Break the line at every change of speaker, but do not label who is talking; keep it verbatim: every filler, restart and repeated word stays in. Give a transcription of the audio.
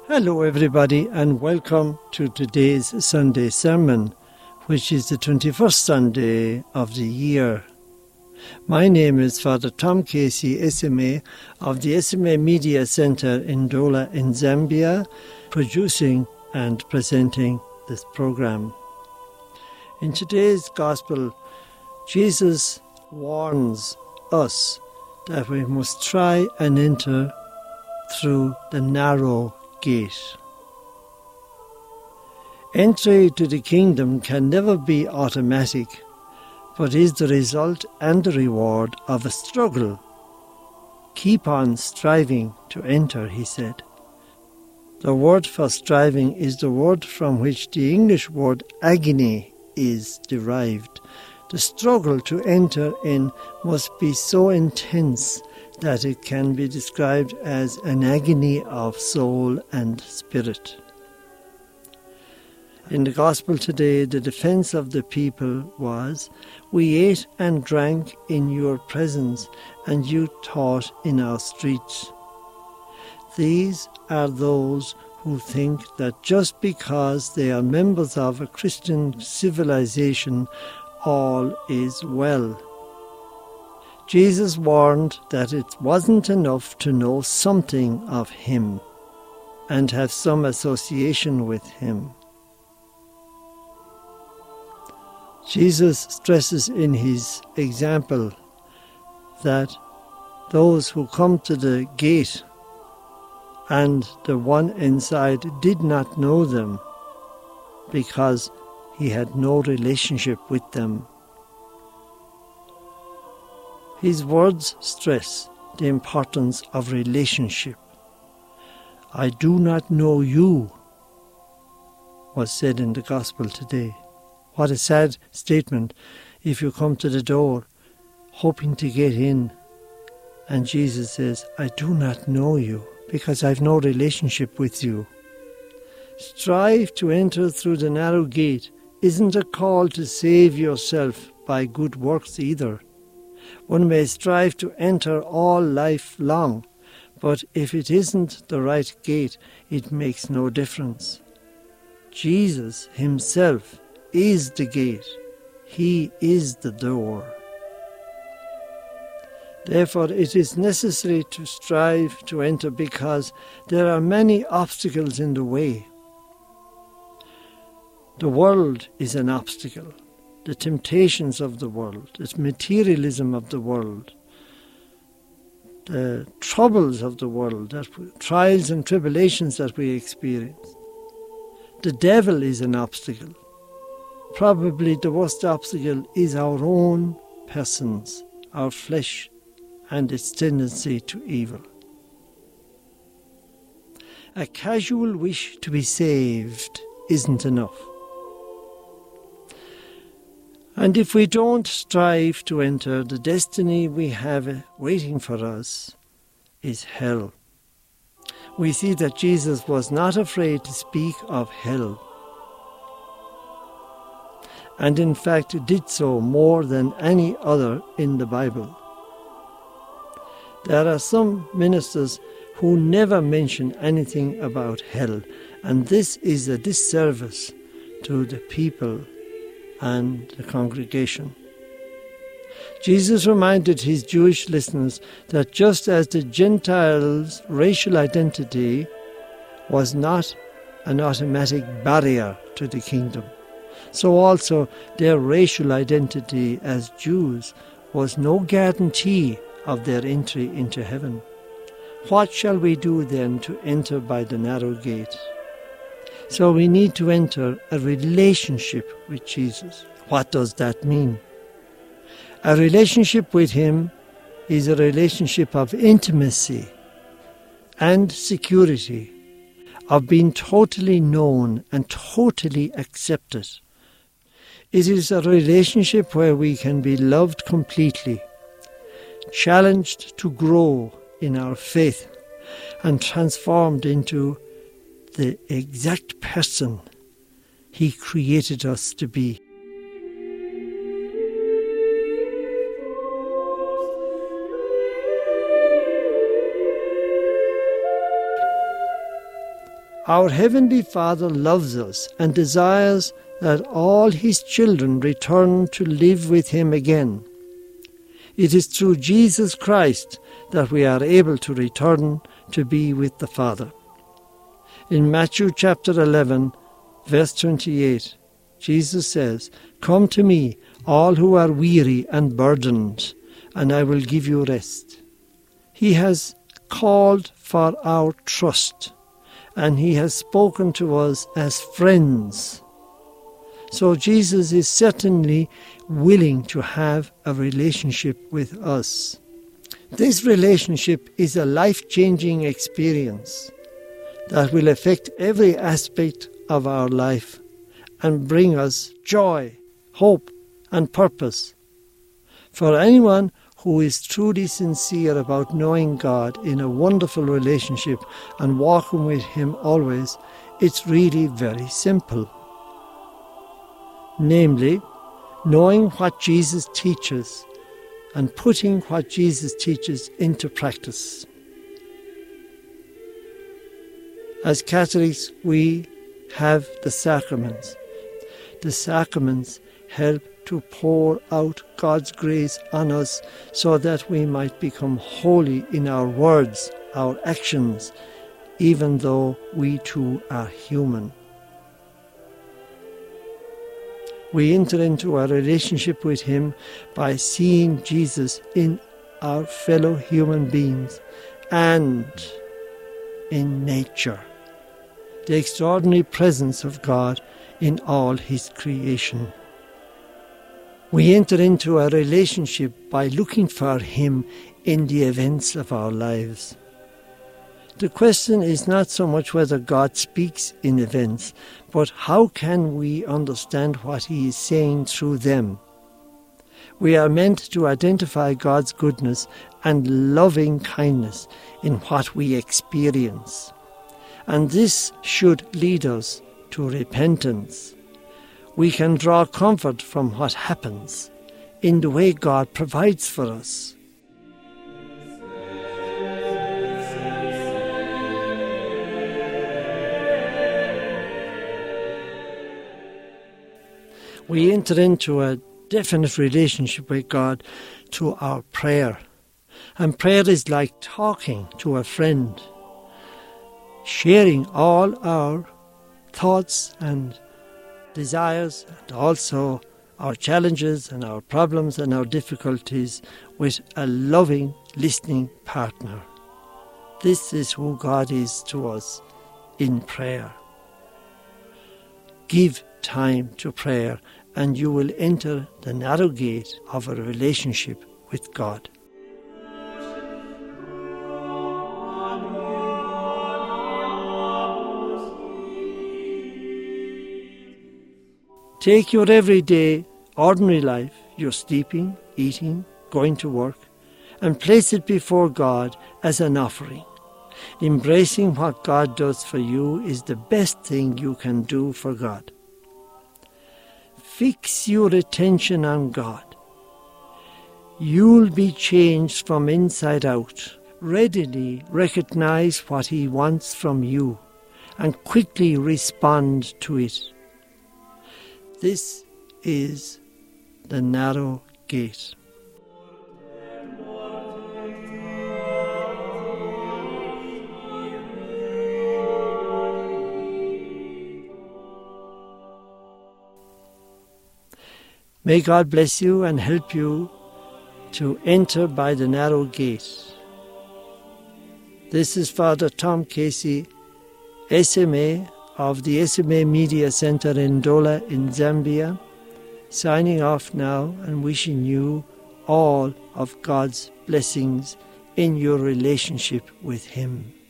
Hello everybody and welcome to today's Sunday sermon, which is the twenty-first Sunday of the year. My name is Father Tom Casey, S M A of the S M A Media Centre in Ndola in Zambia, producing and presenting this program. In today's Gospel, Jesus warns us that we must try and enter through the narrow gate. Entry to the kingdom can never be automatic, but is the result and the reward of a struggle. Keep on striving to enter, he said. The word for striving is the word from which the English word agony is derived. The struggle to enter in must be so intense that it can be described as an agony of soul and spirit. In the Gospel today, the defense of the people was, "We ate and drank in your presence, and you taught in our streets." These are those who think that just because they are members of a Christian civilization, all is well. Jesus warned that it wasn't enough to know something of him and have some association with him. Jesus stresses in his example that those who come to the gate and the one inside did not know them because he had no relationship with them. His words stress the importance of relationship. "I do not know you," was said in the Gospel today. What a sad statement if you come to the door hoping to get in and Jesus says, "I do not know you because I have no relationship with you." Strive to enter through the narrow gate isn't a call to save yourself by good works either. One may strive to enter all life long, but if it isn't the right gate, it makes no difference. Jesus himself is the gate. He is the door. Therefore, it is necessary to strive to enter because there are many obstacles in the way. The world is an obstacle. The temptations of the world, the materialism of the world, the troubles of the world, that trials and tribulations that we experience. The devil is an obstacle. Probably the worst obstacle is our own persons, our flesh, and its tendency to evil. A casual wish to be saved isn't enough. And if we don't strive to enter, the destiny we have waiting for us is hell. We see that Jesus was not afraid to speak of hell, and in fact did so more than any other in the Bible. There are some ministers who never mention anything about hell, and this is a disservice to the people and the congregation. Jesus reminded his Jewish listeners that just as the Gentiles' racial identity was not an automatic barrier to the kingdom, so also their racial identity as Jews was no guarantee of their entry into heaven. What shall we do then to enter by the narrow gate? So we need to enter a relationship with Jesus. What does that mean? A relationship with him is a relationship of intimacy and security, of being totally known and totally accepted. It is a relationship where we can be loved completely, challenged to grow in our faith, and transformed into the exact person he created us to be. Our Heavenly Father loves us and desires that all His children return to live with Him again. It is through Jesus Christ that we are able to return to be with the Father. In Matthew chapter eleven, verse twenty-eight, Jesus says, "Come to me, all who are weary and burdened, and I will give you rest." He has called for our trust, and He has spoken to us as friends. So Jesus is certainly willing to have a relationship with us. This relationship is a life-changing experience that will affect every aspect of our life and bring us joy, hope, and purpose. For anyone who is truly sincere about knowing God in a wonderful relationship and walking with Him always, it's really very simple. Namely, knowing what Jesus teaches and putting what Jesus teaches into practice. As Catholics, we have the sacraments. The sacraments help to pour out God's grace on us so that we might become holy in our words, our actions, even though we too are human. We enter into a relationship with Him by seeing Jesus in our fellow human beings and in nature, the extraordinary presence of God in all His creation. We enter into a relationship by looking for Him in the events of our lives. The question is not so much whether God speaks in events, but how can we understand what He is saying through them? We are meant to identify God's goodness and loving kindness in what we experience. And this should lead us to repentance. We can draw comfort from what happens in the way God provides for us. We enter into a definite relationship with God through our prayer. And prayer is like talking to a friend, sharing all our thoughts and desires, and also our challenges and our problems and our difficulties with a loving, listening partner. This is who God is to us in prayer. Give time to prayer and you will enter the narrow gate of a relationship with God. Take your everyday, ordinary life, your sleeping, eating, going to work, and place it before God as an offering. Embracing what God does for you is the best thing you can do for God. Fix your attention on God. You'll be changed from inside out. Readily recognize what He wants from you and quickly respond to it. This is the narrow gate. May God bless you and help you to enter by the narrow gate. This is Father Tom Casey, S M A of the S M A Media Center in Ndola in Zambia, signing off now and wishing you all of God's blessings in your relationship with Him.